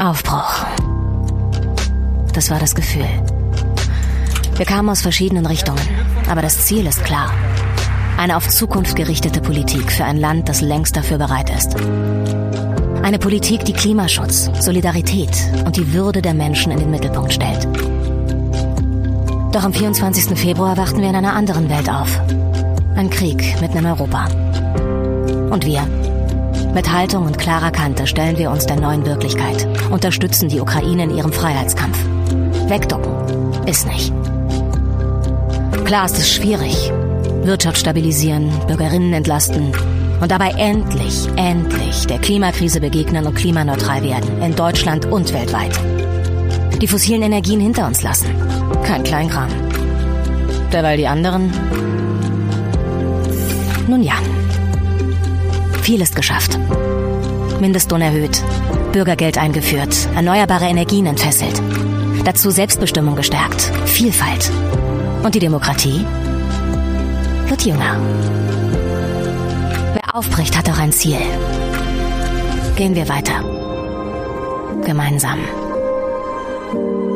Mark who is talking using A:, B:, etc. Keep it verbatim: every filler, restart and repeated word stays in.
A: Aufbruch. Das war das Gefühl. Wir kamen aus verschiedenen Richtungen, aber das Ziel ist klar. Eine auf Zukunft gerichtete Politik für ein Land, das längst dafür bereit ist. Eine Politik, die Klimaschutz, Solidarität und die Würde der Menschen in den Mittelpunkt stellt. Doch am vierundzwanzigsten Februar wachten wir in einer anderen Welt auf. Ein Krieg mitten in Europa. Und wir? Mit Haltung und klarer Kante stellen wir uns der neuen Wirklichkeit, unterstützen die Ukraine in ihrem Freiheitskampf. Wegducken ist nicht. Klar ist es schwierig. Wirtschaft stabilisieren, Bürgerinnen entlasten und dabei endlich, endlich der Klimakrise begegnen und klimaneutral werden, in Deutschland und weltweit. Die fossilen Energien hinter uns lassen. Kein Kleinkram. Derweil die anderen... Nun ja. Viel ist geschafft. Mindestlohn erhöht, Bürgergeld eingeführt, erneuerbare Energien entfesselt. Dazu Selbstbestimmung gestärkt, Vielfalt. Und die Demokratie wird jünger. Wer aufbricht, hat auch ein Ziel. Gehen wir weiter. Gemeinsam.